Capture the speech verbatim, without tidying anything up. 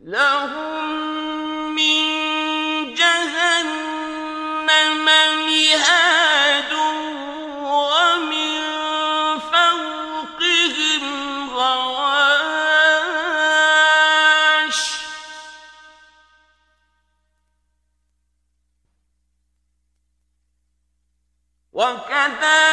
لهم من جهنم مهاد ومن فوقهم غواش وكذلك